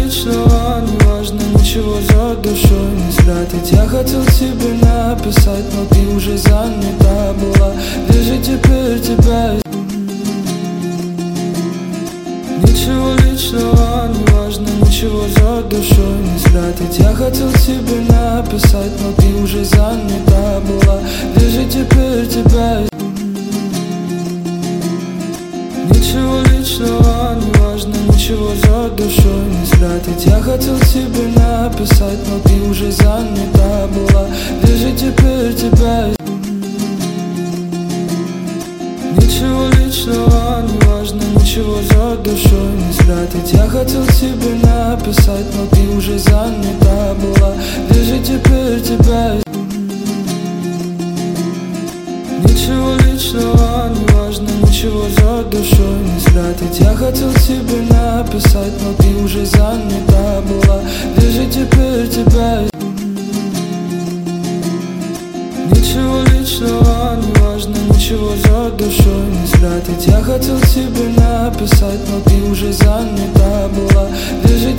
личного не важно, ничего за душой не спрятать. Я хотел тебе написать, но ты уже занята была. Где же теперь тебя? Ничего личного не важно, ничего за душой не спрятать. Я хотел тебе написать, но ты уже занята была. Где же теперь тебя? Ничего личного не важно, ничего за душой не спрятать. Я хотел тебе написать, но ты уже занята была. Где же теперь тебя? Ничего личного не важно, ничего за душой не спрятать. Я хотел тебе написать, но ты уже занята была. Где же теперь тебя? Ничего личного не важно, ничего за душой не спрятать. Я хотел тебе написать, но ты уже занята была. Где же теперь тебя? Ничего личного не важно, ничего за душой не спрятать. Я хотел тебе написать, но ты уже занята была. Где же